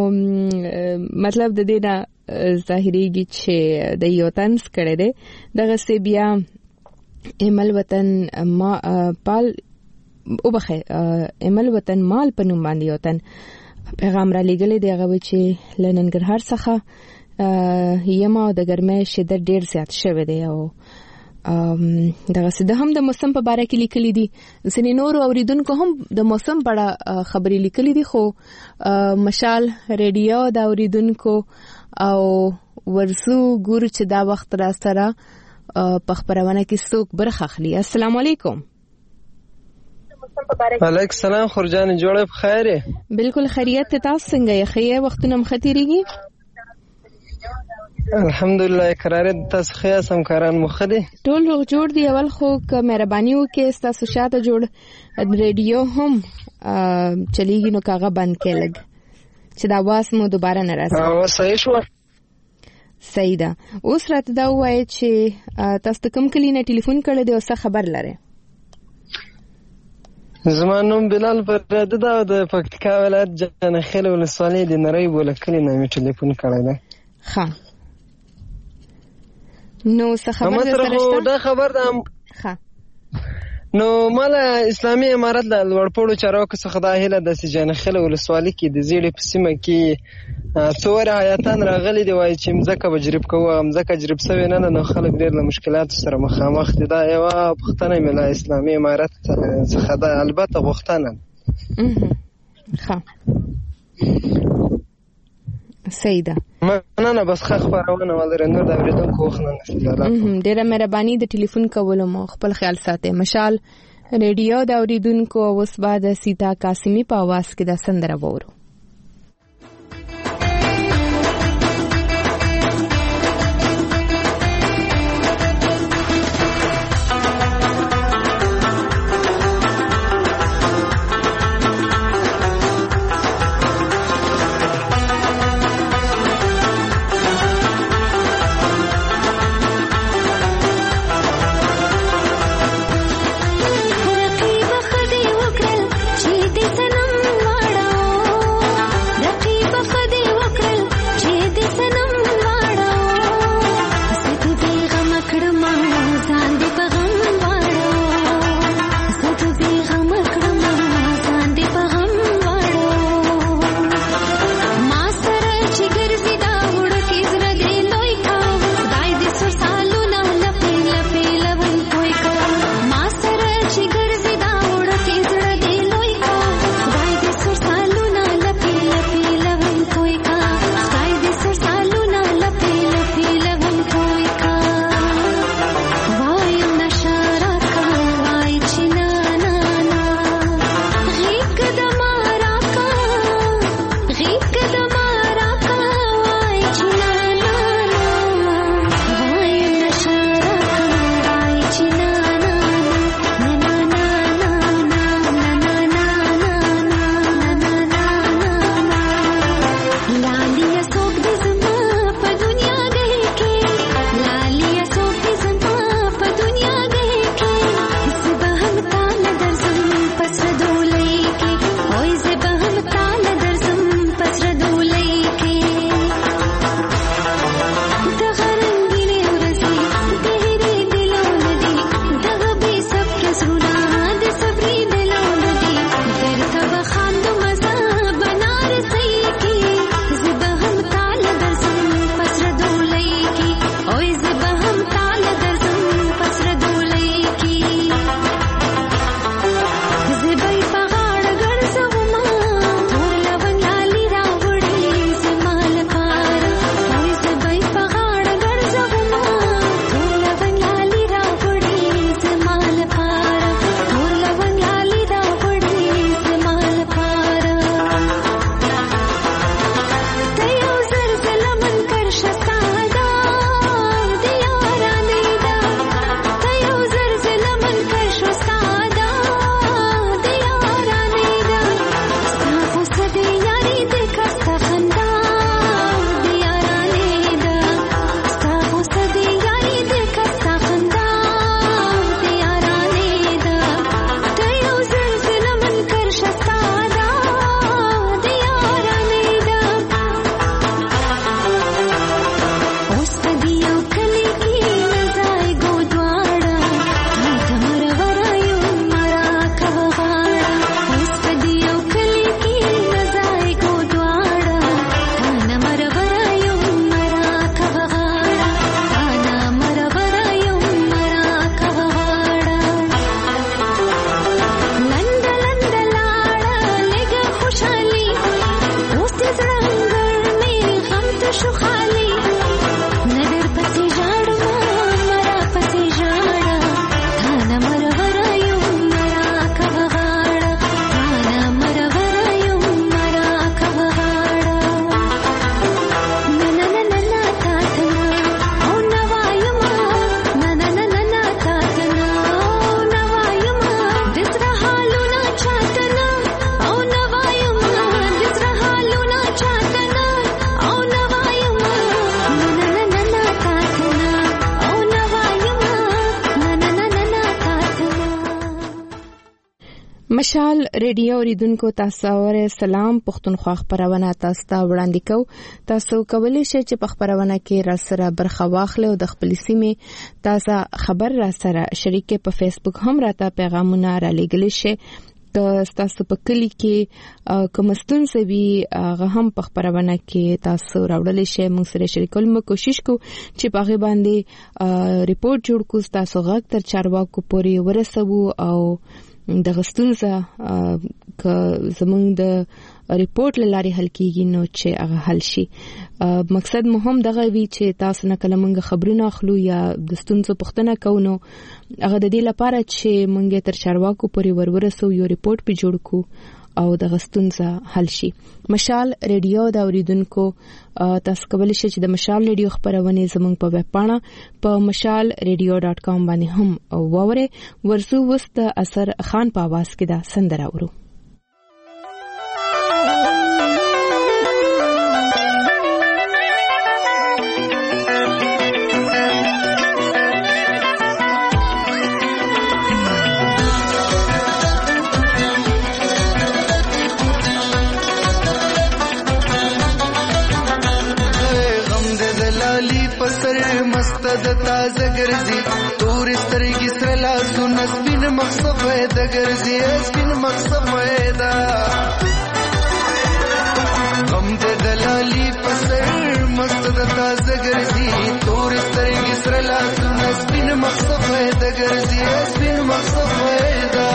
مطلب د دې نه ظاهرېږي چې د یو طنز کړی دی. دغسې بیا ایمل وطن ما پال وبخئ ایمل وطن مال په نوم باندې یو تن پیغام را لېږلی دی. هغه چې له ننګرهار څخه یم او د ګرمۍ شدت ډېر زیات شوی دی او دغسې د هم د موسم په باره کې لیکلي دي. ځینې نورو اوریدونکو هم د موسم په اړه خبرې لیکلي دي، خو مشال ریډیو د اوریدونکو او ورسو ګورو چې دا وخت را سره په خبرونه کې څوک برخه اخلي. السلام علیکم. علیک سلام خورجان، جوړه په خیر؟ بالکل خیریت. تاسو څنګه یې؟ خیر وختونه مختیریږي؟ الحمدلله قرار تاسو خیا سم کاران مخدي ټول روغ جوړ دی. اول خو که مهرباني وکړئ تاسو شاته جوړ ریډیو هم چلیږي نو کاغه بند کړئ لګ چې دا आवाज مو دوباره نه راځي. او صحیح شو. صحیح ده. اوس راته دا وایي چې تاسو کوم کلی نه ټلیفون کړی دی او څه خبر لرئ؟ زما نوم بلال فرده ده او د پکتیکا ولایت جانخیل ولسوالۍ د نری بوله کلي نه مې ټلیفون کړی دی. ښه نو څه خبر درسره شته؟ دا خبر ده. ښه نو مال اسلامي امارت د لوړپوړو چارواکو څخه دا هیله ده چې جانخیل ولسوالۍ کې د زیړې په سیمه کې څو حیاتان راغلي دي، وایي چې مځکه به جریب کوو. مځکه جریب سوې نه ده نو خلک ډېر له مشکلاتو سره مخامخ دي. دا یوه پوښتنه مې له اسلامي امارت څخه ده، البته غوښتنه. ښه صحیح ده. مننه. بس ښه خپرونه ولرئ. نور د اورېدونکو وخت نه نشي. ډېره مهرباني د ټلیفون کولو مو. خپل خیال ساتئ. مشال ریډیو د اورېدونکو اوس به د سیتا قاسمي په आवाज کې دا سندره وورو. رقیب خدای وکړل چې دې سنم واړو مشال ریډیو اوریدونکو تاسو اورئ. سلام پښتونخوا خبرونه تاسو ته وړاندې کوو. تاسو کولی شئ چې په خبرونه کې را سره برخه واخلئ او د خپل سیمې تازه خبر را سره شریک په فیسبوک هم راته پیغامونه را لېږلی شئ. که تاسو په کلی کې کوم ستونزه وي هغه هم په خبرونه کې تاسو راوړلی شئ. موږ سره شریکول مو کوشش کوو چې په هغې باندې ریپورټ جوړ کړو، ستاسو غږ تر چارواکو پورې ورسوو او د غستونزه که زمونږ د ریپورټ لاري حل کیږي نو چې هغه حل شي. مقصد مهم دغه وی چې تاسو نه کله مونږ خبرونه اخلو یا د ستونزو پوښتنه کوو نو هغه د دې لپاره چې مونږ تر چارواکو پورې ورورسو یو ریپورټ په جوړ کو او د غستونزه حل شي. مشال ریډیو دا اوریدونکو تاسو کولی شئ چې د مشال ریډیو خبرونه زموږ په ویب پاڼه په مشال ریډیو ډاټ کام باندې هم واورئ. ورسو وست اثر خان په आवाज کې دا سندره اورو. د تازه ګرځي تور سترګې سره لاسونه سپین مقصد وای د ګرځي سپین مقصد وای دا غم د دلالي پسر مست د تازه ګرځي تور سترګې سره لاسونه سپین مقصد وای د ګرځي سپین مقصد وای دا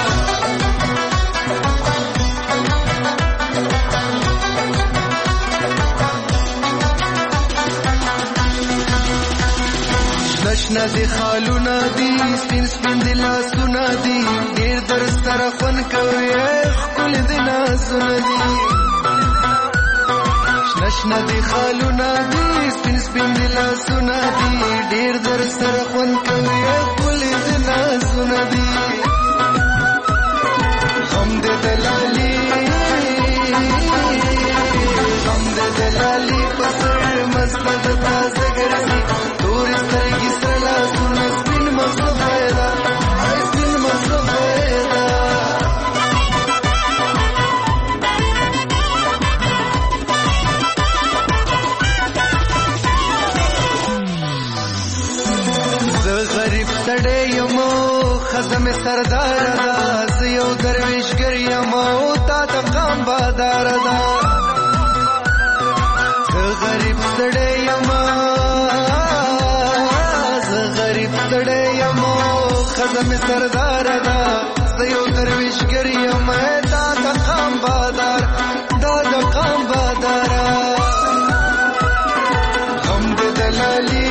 نشنا دی خالونا دی سپین سپین دی لاسونا دی ډیر در سره خون کوي خپل دی ناسونا دی نشنا دی خالونا دی سپین سپین دی لاسونا دی ډیر در سره خون کوي خپل دی ناسونا دی غم دې دلالي غم دې دلالي پسر مست د تازه ګرځي تور سترګې سره لاسونه سپین مقصد وای دا سپین مقصد وای دا زه غریب سړی یم خزم سردار دا زه یو درویشګر یم او تا د قام بادار دا زه غریب سړی یم سړی یم خزم سردار دا زه یو درویشګر یم دا د قام بادار دا د قام بادار غم د دلالي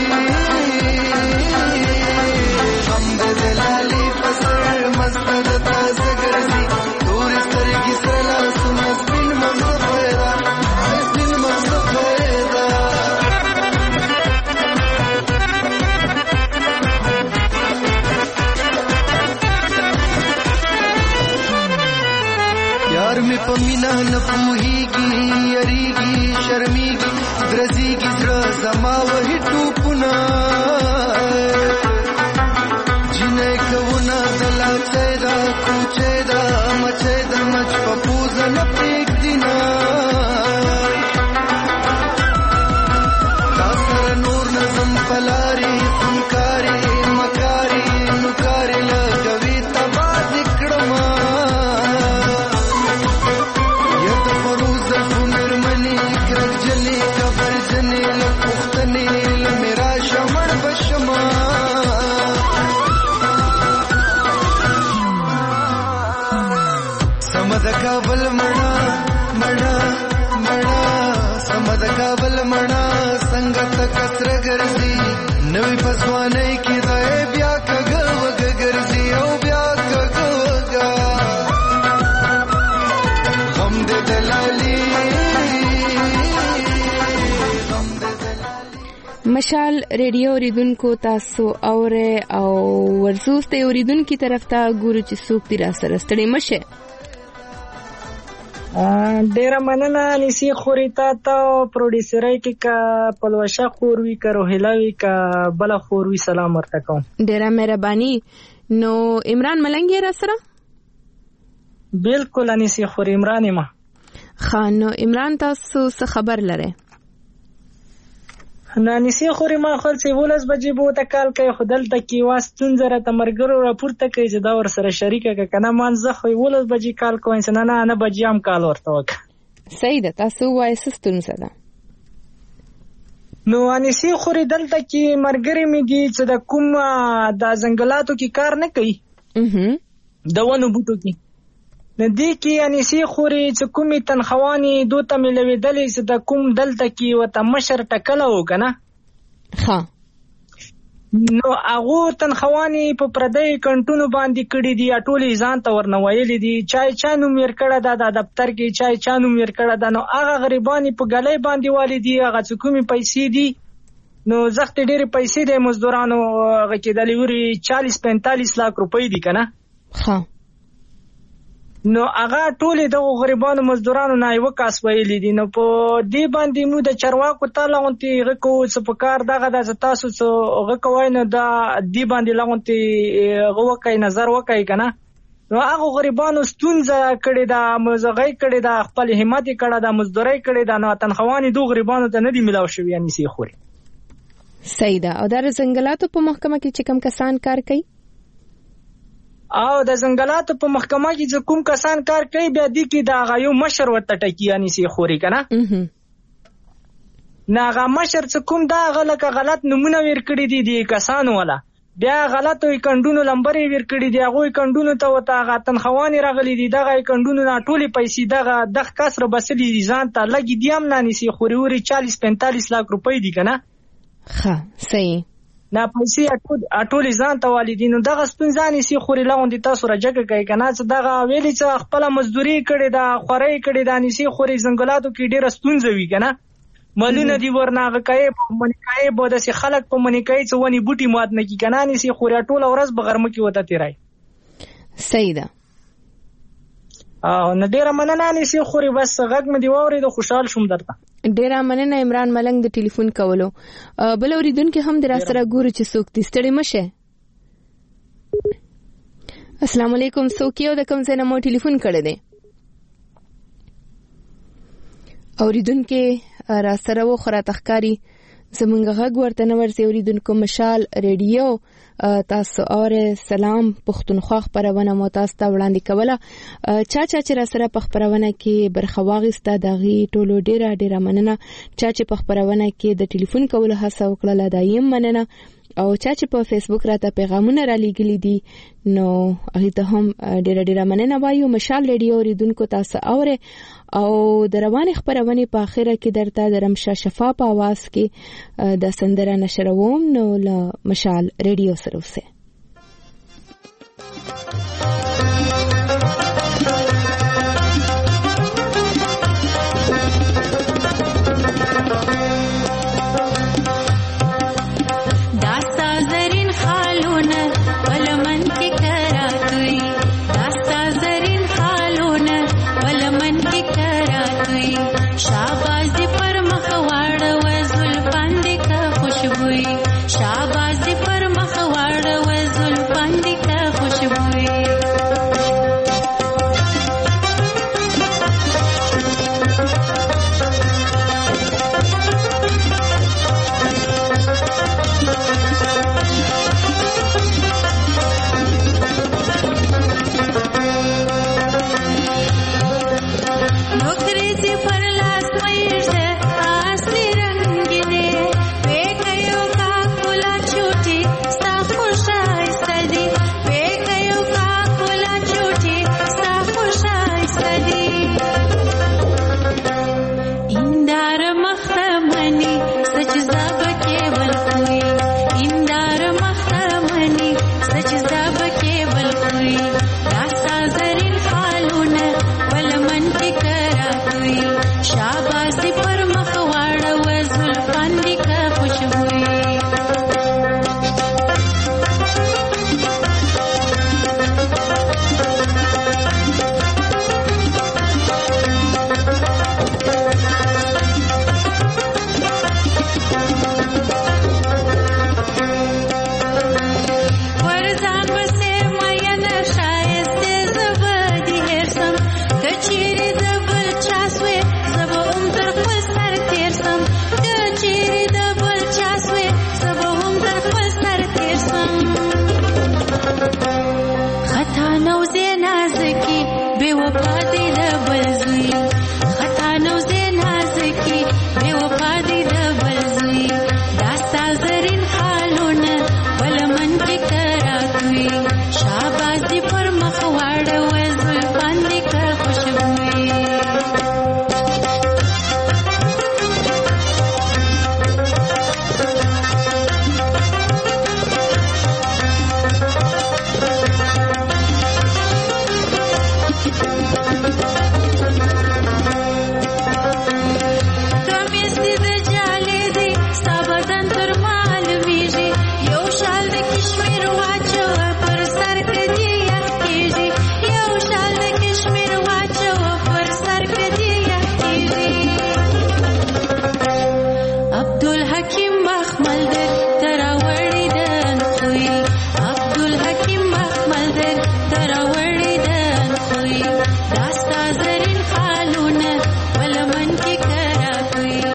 غم د دلالي پسر مست د تازه ګرځي تور سترګې سره لاسونه سپین مقصد وای دا سپین مقصد وای دا می په مینا نه پوهیږي یریږي شرمېږي درځيږي زړه زما وهي ټوپونه جنې کوونه دلا چې دا کوچې دا مچې د مچ په پوزه نه پرېږدي نه تا سره نور نظم پلاري خونکاري مکاري نوکاري لګوي تباه دې کړمه سمد کابل مړه مړه مړه سمد کابل مړه څنګه تکسر ګرځي نوې پسوانې کې ځای بیا کګ وګ ګرځي او بیا کګ وګ غم دې دلالي مشال ریډیو اوریدونکو تاسو اوره او ورسوس ته اوریدونکو طرف ته ګورو چې څوک تیر سره ستړي مشه. ډیر مننه نسی خوريتا ته پروډوسرای کې کا پلوشا خوروي کا روهلاوي کا بل خوروي سلام ورته کوم. ډیر مهرباني. نو عمران ملنګ را سره بالکل انیسی خوري عمران ما خان. نو عمران تاسو څه خبر لره؟ نو انیسی خوري ما خپل څه ولس بجې بو ته کال کوي خدل تکي واستون زره تمرګرو راپورته کوي چې دا ور سره شریکه ک کنه مانځه خو ولس بجې کال کوي نه نه نه بجې هم کال ورته وک. صحیح ده. تاسو وایي سستون زده. نو انیسی خوري دلته کې مرګري مې دي چې د کوم د ځنګلاتو کې کار نه کوي. اها د ونو بوټو کې ندی کې انیسی خوري چې کومي تنخوانی دوته ملوي دلې چې د کوم دلته کې وته مشر ټکله وکنه. ها نو هغه تنخوانی په پردی کنټونو باندې کړي دي ټولې ځان ته ورنوایلې دي چای چانو میر کړه د دفتر کې چای چانو میر کړه د نو هغه غریبانی په غلې باندې والي دي هغه چې کومي پیسې دي نو زخت ډېری پیسې د مزدورانو هغه کې د لوري چالیس پینتالیس لاک روپۍ دي کنه. ها نو هغه ټول د غریبانو مزدورانو نه یو کاس ویلې دي. نو په دې باندې مو د چرواکو تعالی اونتي غکو څه په کار دغه د تاسو څه غکوای نه د دې باندې لغونتي غوکای نظر وکای کنه. نو هغه غریبانو ستونزه کړي دا مزغې کړي دا خپل همت کړي دا مزدوري کړي دا نو تنخوانی دو غریبانو ته نه دی ملاو شوی یعنی سي خوري. صحیح ده. او د ځنګلاتو په محکمه کې چې کوم کسان کار کوي او د ځنګلاتو په محکمه کې چې کوم کسان کار کوي بیا دي کې دا غيو مشر ورته ټکی یعنی سي خوري کنه. نه هغه مشر چې کوم دا غلطه غلط نمونه ور کړی دي دي کسانو ولا بیا غلطو کندونو لمبرې ور کړی دي هغه کندونو ته وته هغه تنخوانی راغلي دي دغه کندونو نه ټولي پیسې دغه د کسر بسلي ځان ته لګي دي هم نه نسی خوري وري چالیس پینتالیس لاک روپۍ دي کنه. ها صحیح. نه پیسې اټولې ځان ته والیدینو دغه ستونزانې سي خوري لاغوندي تاسو راجګه کوي کنه چې دغه ویلي چې خپل مزدوري کړي دا خوري کړي دا نسی خوري ځنګلاتو کې ډېر ستونزې وي کنه مالونه دی ورناغه کوي په منکای بده سي خلک په منکای چې ونی بوټي مات نه کی کنه نسی خوري ټول ورځ بغرمه کې وته تیرای. صحیح ده. او نه ډېر مننه نسی خوري بس غږ مې دی ووري د خوشحال شوم درته. ډیره مننه عمران ملنګ د ټلیفون کولو. بل اوریدونکو هم در سره ګورو چې څوک دې ستړي مشه. السلام علیکم. څوک یو د کوم ځای نه مو ټلیفون کړی دی؟ اوریدونکو را سره و خره تخکاری زمونږ غږ ورته نه ورسي. اوریدونکو مشال ریډیو تاسو اوره سلام پښتونخوا خبرونه مو تاسو ته وړاندې کوله. چا چا چې را سره په خبرونه کې برخه واغسته دغه ټولو ډیره ډیره مننه. چا چې په خبرونه کې د ټلیفون کولو هڅه وکړه دایم مننه. او چا چې په فیسبوک راته پیغامونه را لېږلي دي نو هغه ته هم ډیره ډیره مننه وایو. مشال ریډیو اوریدونکو تاسو اوره او د روانې خبرونه په اخره کې درته د رمشا شفا په आवाज کې د سندره نشروم نو له مشال ریډیو سره وسه.